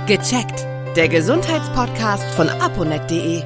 Gecheckt. Der Gesundheitspodcast von aponet.de.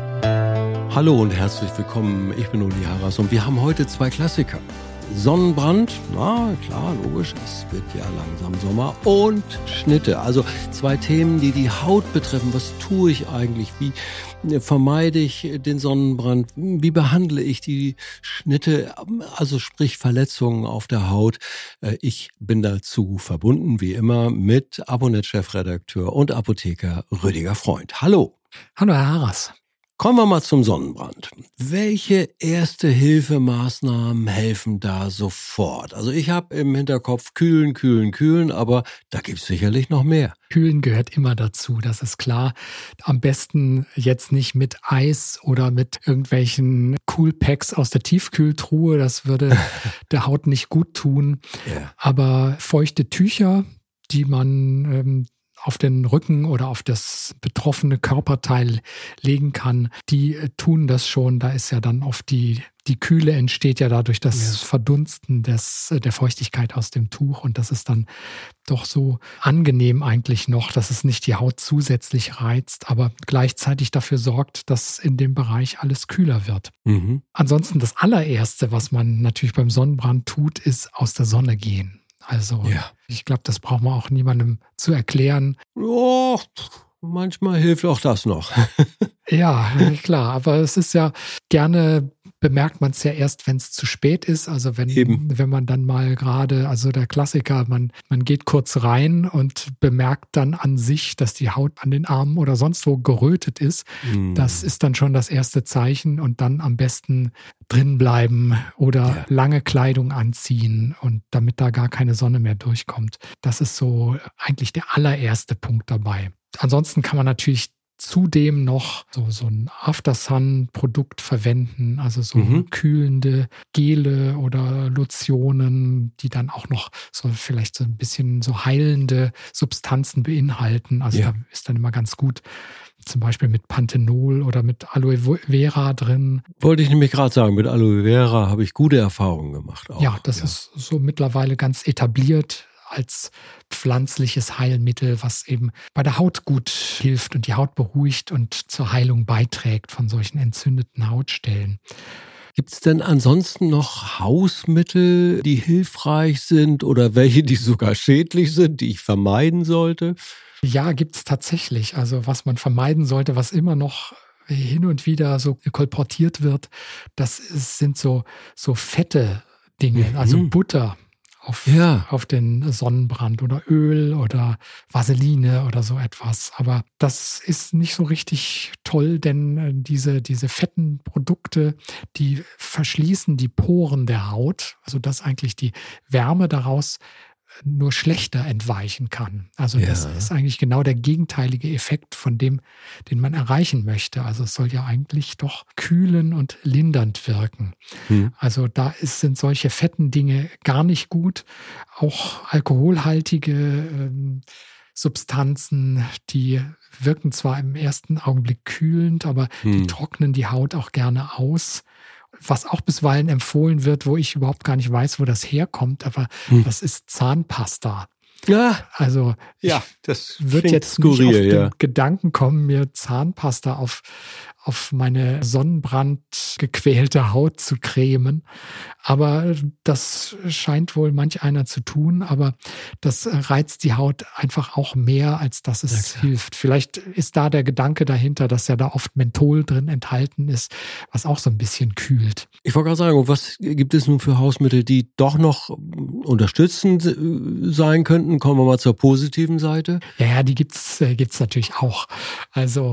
Hallo und herzlich willkommen, ich bin Uli Harras und wir haben heute zwei Klassiker. Sonnenbrand, na klar, logisch, es wird ja langsam Sommer, und Schnitte. Also zwei Themen, die die Haut betreffen. Was tue ich eigentlich? Wie vermeide ich den Sonnenbrand? Wie behandle ich die Schnitte, also sprich Verletzungen auf der Haut? Ich bin dazu verbunden, wie immer, mit aponet-Chefredakteur und Apotheker Rüdiger Freund. Hallo. Hallo, Herr Harras. Kommen wir mal zum Sonnenbrand. Welche Erste-Hilfe-Maßnahmen helfen da sofort? Also ich habe im Hinterkopf kühlen, aber da gibt's sicherlich noch mehr. Kühlen gehört immer dazu, das ist klar. Am besten jetzt nicht mit Eis oder mit irgendwelchen Coolpacks aus der Tiefkühltruhe, das würde der Haut nicht gut tun. Ja. Aber feuchte Tücher, die man auf den Rücken oder auf das betroffene Körperteil legen kann, die tun das schon. Da ist ja dann oft die Kühle entsteht ja dadurch das Verdunsten der Feuchtigkeit aus dem Tuch, und das ist dann doch so angenehm eigentlich noch, dass es nicht die Haut zusätzlich reizt, aber gleichzeitig dafür sorgt, dass in dem Bereich alles kühler wird. Mhm. Ansonsten das allererste, was man natürlich beim Sonnenbrand tut, ist aus der Sonne gehen. Also Ich glaube, das braucht man auch niemandem zu erklären. Oh, manchmal hilft auch das noch. Ja, klar, aber es ist ja gerne, bemerkt man es ja erst, wenn es zu spät ist. Also wenn man dann mal gerade, also der Klassiker, man geht kurz rein und bemerkt dann an sich, dass die Haut an den Armen oder sonst wo gerötet ist. Das ist dann schon das erste Zeichen, und dann am besten drin bleiben oder lange Kleidung anziehen, und damit da gar keine Sonne mehr durchkommt. Das ist so eigentlich der allererste Punkt dabei. Ansonsten kann man natürlich zudem noch so ein After-Sun-Produkt verwenden, also so kühlende Gele oder Lotionen, die dann auch noch so vielleicht so ein bisschen so heilende Substanzen beinhalten. Also da ist dann immer ganz gut, zum Beispiel mit Panthenol oder mit Aloe Vera drin. Wollte ich nämlich gerade sagen, mit Aloe Vera habe ich gute Erfahrungen gemacht. Auch. Ja, das ist so mittlerweile ganz etabliert als pflanzliches Heilmittel, was eben bei der Haut gut hilft und die Haut beruhigt und zur Heilung beiträgt von solchen entzündeten Hautstellen. Gibt es denn ansonsten noch Hausmittel, die hilfreich sind, oder welche, die sogar schädlich sind, die ich vermeiden sollte? Ja, gibt es tatsächlich. Also was man vermeiden sollte, was immer noch hin und wieder so kolportiert wird, sind so fette Dinge, also Butter auf den Sonnenbrand oder Öl oder Vaseline oder so etwas. Aber das ist nicht so richtig toll, denn diese fetten Produkte, die verschließen die Poren der Haut, sodass eigentlich die Wärme daraus nur schlechter entweichen kann. Also das ist eigentlich genau der gegenteilige Effekt von dem, den man erreichen möchte. Also es soll ja eigentlich doch kühlen und lindernd wirken. Also sind solche fetten Dinge gar nicht gut. Auch alkoholhaltige Substanzen, die wirken zwar im ersten Augenblick kühlend, aber die trocknen die Haut auch gerne aus. Was auch bisweilen empfohlen wird, wo ich überhaupt gar nicht weiß, wo das herkommt, aber das ist Zahnpasta. Ja, also das wird jetzt skurril, nicht auf den Gedanken kommen, mir Zahnpasta auf meine sonnenbrandgequälte Haut zu cremen. Aber das scheint wohl manch einer zu tun, aber das reizt die Haut einfach auch mehr, als dass es hilft. Vielleicht ist da der Gedanke dahinter, dass ja da oft Menthol drin enthalten ist, was auch so ein bisschen kühlt. Ich wollte gerade sagen, was gibt es nun für Hausmittel, die doch noch unterstützend sein könnten? Kommen wir mal zur positiven Seite. Ja, die gibt's natürlich auch. Also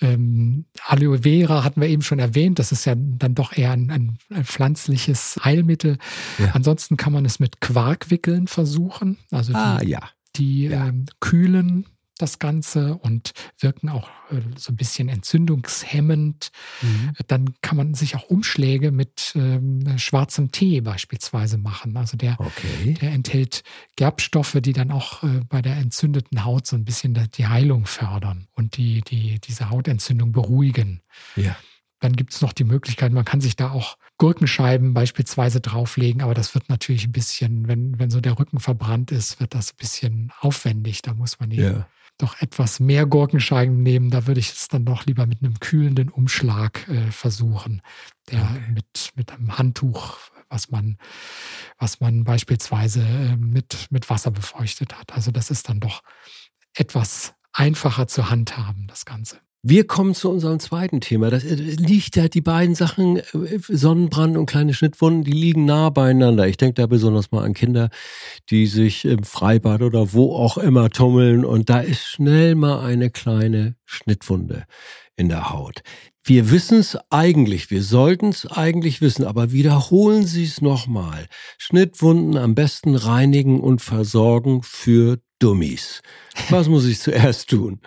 Aloe Vera hatten wir eben schon erwähnt, das ist ja dann doch eher ein pflanzliches Heilmittel. Ja. Ansonsten kann man es mit Quarkwickeln versuchen. Also die kühlen das Ganze und wirken auch so ein bisschen entzündungshemmend. Dann kann man sich auch Umschläge mit schwarzem Tee beispielsweise machen. Also der enthält Gerbstoffe, die dann auch bei der entzündeten Haut so ein bisschen die Heilung fördern und diese Hautentzündung beruhigen. Ja. Dann gibt es noch die Möglichkeit, man kann sich da auch Gurkenscheiben beispielsweise drauflegen, aber das wird natürlich ein bisschen, wenn so der Rücken verbrannt ist, wird das ein bisschen aufwendig. Da muss man doch etwas mehr Gurkenscheiben nehmen. Da würde ich es dann doch lieber mit einem kühlenden Umschlag versuchen, der mit einem Handtuch, was man beispielsweise mit Wasser befeuchtet hat. Also das ist dann doch etwas einfacher zu handhaben, das Ganze. Wir kommen zu unserem zweiten Thema. Das liegt ja, die beiden Sachen, Sonnenbrand und kleine Schnittwunden, die liegen nah beieinander. Ich denke da besonders mal an Kinder, die sich im Freibad oder wo auch immer tummeln und da ist schnell mal eine kleine Schnittwunde in der Haut. Wir wissen es eigentlich, wir sollten es eigentlich wissen, aber wiederholen Sie es nochmal. Schnittwunden am besten reinigen und versorgen für Dummies. Was muss ich zuerst tun?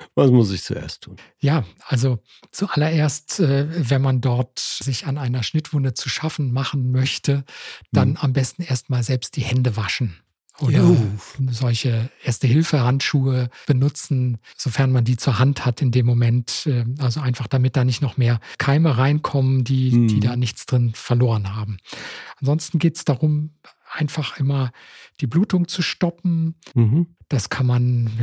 Ja, also zuallererst, wenn man dort sich an einer Schnittwunde zu schaffen machen möchte, dann am besten erstmal selbst die Hände waschen. Oder solche Erste-Hilfe-Handschuhe benutzen, sofern man die zur Hand hat in dem Moment. Also einfach, damit da nicht noch mehr Keime reinkommen, die da nichts drin verloren haben. Ansonsten geht es darum, einfach immer die Blutung zu stoppen. Das kann man mit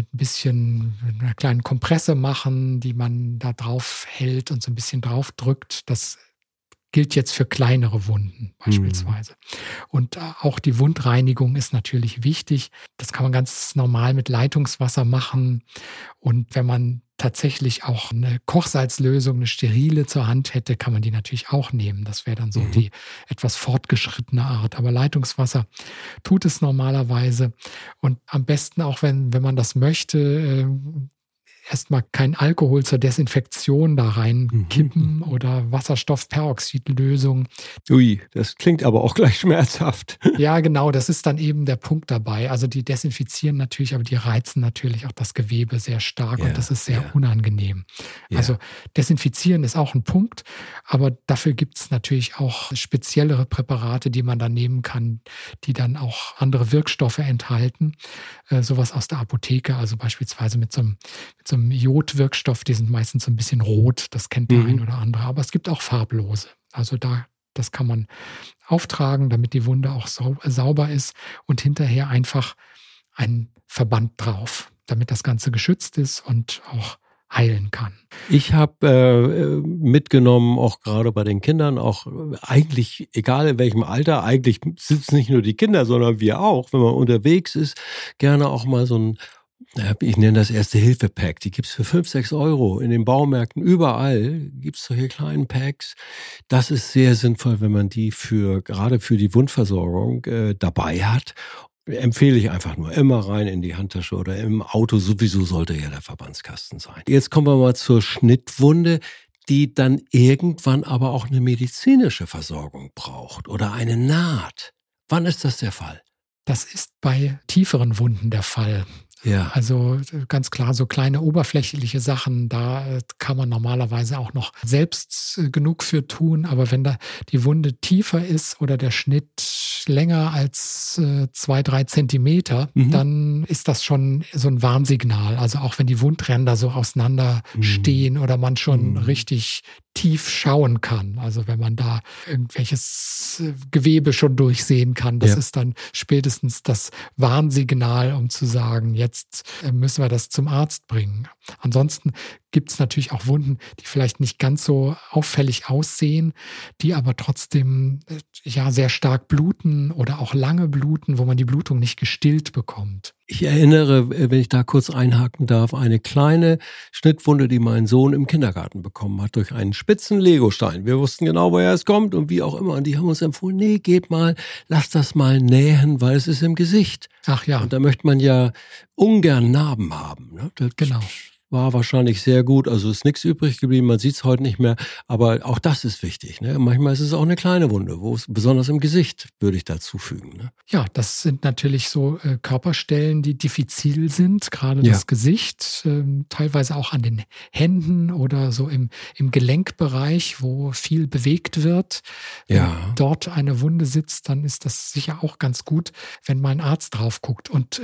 einer kleinen Kompresse machen, die man da drauf hält und so ein bisschen drauf drückt. Das gilt jetzt für kleinere Wunden beispielsweise. Und auch die Wundreinigung ist natürlich wichtig. Das kann man ganz normal mit Leitungswasser machen. Und wenn man tatsächlich auch eine Kochsalzlösung, eine sterile zur Hand hätte, kann man die natürlich auch nehmen. Das wäre dann so die etwas fortgeschrittene Art. Aber Leitungswasser tut es normalerweise. Und am besten auch, wenn man das möchte, erstmal kein Alkohol zur Desinfektion da reinkippen oder Wasserstoffperoxidlösung. Ui, das klingt aber auch gleich schmerzhaft. Ja, genau, das ist dann eben der Punkt dabei. Also die desinfizieren natürlich, aber die reizen natürlich auch das Gewebe sehr stark und das ist sehr unangenehm. Ja. Also desinfizieren ist auch ein Punkt, aber dafür gibt es natürlich auch speziellere Präparate, die man dann nehmen kann, die dann auch andere Wirkstoffe enthalten. Sowas aus der Apotheke, also beispielsweise mit so einem Jodwirkstoff, die sind meistens so ein bisschen rot, das kennt der ein oder andere, aber es gibt auch farblose. Also das kann man auftragen, damit die Wunde auch sauber ist und hinterher einfach ein Verband drauf, damit das Ganze geschützt ist und auch heilen kann. Ich habe mitgenommen, auch gerade bei den Kindern, auch eigentlich, egal in welchem Alter, eigentlich sitzen nicht nur die Kinder, sondern wir auch, wenn man unterwegs ist, gerne auch mal so ein, ich nenne das Erste-Hilfe-Pack. Die gibt's für 5, 6 Euro in den Baumärkten. Überall gibt's solche kleinen Packs. Das ist sehr sinnvoll, wenn man die gerade für die Wundversorgung dabei hat. Empfehle ich einfach nur immer rein in die Handtasche oder im Auto. Sowieso sollte ja der Verbandskasten sein. Jetzt kommen wir mal zur Schnittwunde, die dann irgendwann aber auch eine medizinische Versorgung braucht oder eine Naht. Wann ist das der Fall? Das ist bei tieferen Wunden der Fall. Ja. Also ganz klar, so kleine oberflächliche Sachen, da kann man normalerweise auch noch selbst genug für tun. Aber wenn da die Wunde tiefer ist oder der Schnitt länger als 2, 3 Zentimeter, dann ist das schon so ein Warnsignal. Also auch wenn die Wundränder so auseinander stehen oder man schon richtig tief schauen kann. Also wenn man da irgendwelches Gewebe schon durchsehen kann, das ist dann spätestens das Warnsignal, um zu sagen, jetzt müssen wir das zum Arzt bringen. Ansonsten gibt es natürlich auch Wunden, die vielleicht nicht ganz so auffällig aussehen, die aber trotzdem sehr stark bluten oder auch lange bluten, wo man die Blutung nicht gestillt bekommt. Ich erinnere, wenn ich da kurz einhaken darf, eine kleine Schnittwunde, die mein Sohn im Kindergarten bekommen hat durch einen spitzen Legostein. Wir wussten genau, woher es kommt und wie auch immer. Und die haben uns empfohlen, nee, geht mal, lass das mal nähen, weil es ist im Gesicht. Ach ja. Und da möchte man ja ungern Narben haben. Ne? Genau. War wahrscheinlich sehr gut, also ist nichts übrig geblieben, man sieht es heute nicht mehr, aber auch das ist wichtig. Ne? Manchmal ist es auch eine kleine Wunde, wo es besonders im Gesicht, würde ich dazu fügen. Ne? Ja, das sind natürlich so Körperstellen, die diffizil sind, gerade das Gesicht, teilweise auch an den Händen oder so im Gelenkbereich, wo viel bewegt wird. Wenn dort eine Wunde sitzt, dann ist das sicher auch ganz gut, wenn mal ein Arzt drauf guckt. Und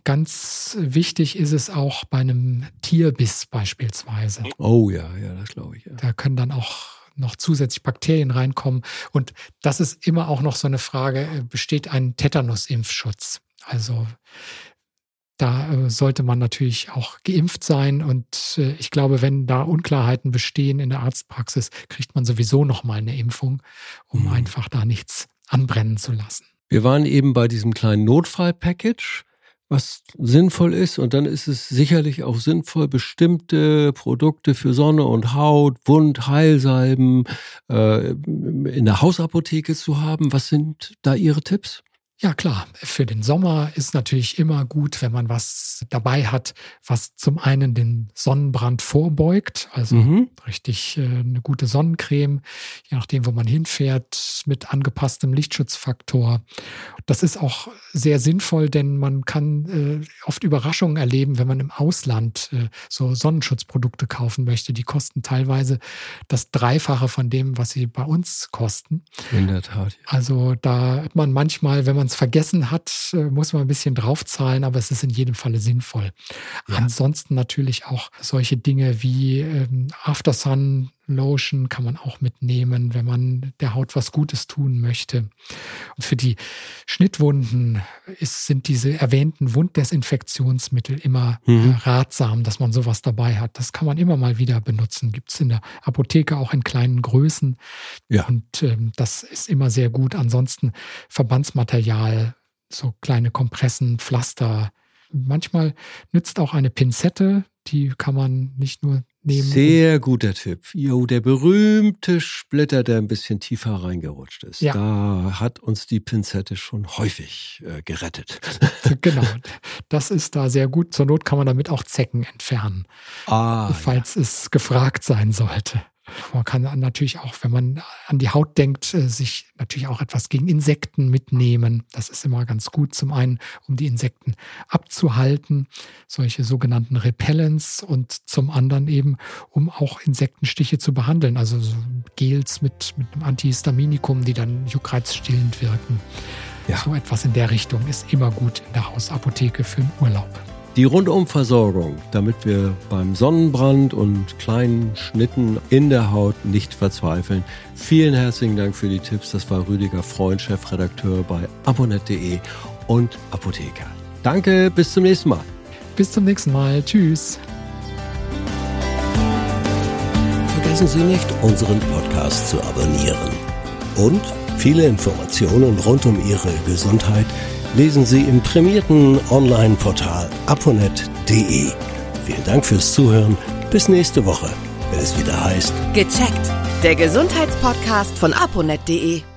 ganz wichtig ist es auch bei einem Tierbiss beispielsweise. Oh ja, das glaube ich. Ja. Da können dann auch noch zusätzlich Bakterien reinkommen. Und das ist immer auch noch so eine Frage, besteht ein Tetanus-Impfschutz? Also Da sollte man natürlich auch geimpft sein. Und ich glaube, wenn da Unklarheiten bestehen in der Arztpraxis, kriegt man sowieso nochmal eine Impfung, um einfach da nichts anbrennen zu lassen. Wir waren eben bei diesem kleinen Notfall-Package, was sinnvoll ist. Und dann ist es sicherlich auch sinnvoll, bestimmte Produkte für Sonne und Haut, Wundheilsalben in der Hausapotheke zu haben. Was sind da Ihre Tipps? Ja klar, für den Sommer ist natürlich immer gut, wenn man was dabei hat, was zum einen den Sonnenbrand vorbeugt, also richtig eine gute Sonnencreme, je nachdem, wo man hinfährt, mit angepasstem Lichtschutzfaktor. Das ist auch sehr sinnvoll, denn man kann oft Überraschungen erleben, wenn man im Ausland so Sonnenschutzprodukte kaufen möchte. Die kosten teilweise das Dreifache von dem, was sie bei uns kosten. In der Tat. Ja. Also da hat man manchmal, wenn man es vergessen hat, muss man ein bisschen draufzahlen, aber es ist in jedem Falle sinnvoll. Ja. Ansonsten natürlich auch solche Dinge wie Aftersun Lotion kann man auch mitnehmen, wenn man der Haut was Gutes tun möchte. Und für die Schnittwunden sind diese erwähnten Wunddesinfektionsmittel immer ratsam, dass man sowas dabei hat. Das kann man immer mal wieder benutzen. Gibt es in der Apotheke auch in kleinen Größen. Ja. Und das ist immer sehr gut. Ansonsten Verbandsmaterial, so kleine Kompressen, Pflaster. Manchmal nützt auch eine Pinzette. Die kann man nicht nur nehmen. Sehr guter Tipp. Jo, der berühmte Splitter, der ein bisschen tiefer reingerutscht ist. Ja. Da hat uns die Pinzette schon häufig gerettet. Genau, das ist da sehr gut. Zur Not kann man damit auch Zecken entfernen, falls es gefragt sein sollte. Man kann natürlich auch, wenn man an die Haut denkt, sich natürlich auch etwas gegen Insekten mitnehmen. Das ist immer ganz gut. Zum einen, um die Insekten abzuhalten, solche sogenannten Repellents, und zum anderen eben, um auch Insektenstiche zu behandeln. Also so Gels mit einem Antihistaminikum, die dann juckreizstillend wirken. Ja. So etwas in der Richtung ist immer gut in der Hausapotheke für den Urlaub. Die Rundumversorgung, damit wir beim Sonnenbrand und kleinen Schnitten in der Haut nicht verzweifeln. Vielen herzlichen Dank für die Tipps. Das war Rüdiger Freund, Chefredakteur bei aponet.de und Apotheker. Danke, bis zum nächsten Mal. Bis zum nächsten Mal. Tschüss. Vergessen Sie nicht, unseren Podcast zu abonnieren. Und viele Informationen rund um Ihre Gesundheit lesen Sie im prämierten Online-Portal aponet.de. Vielen Dank fürs Zuhören. Bis nächste Woche, wenn es wieder heißt Gecheckt, der Gesundheitspodcast von aponet.de.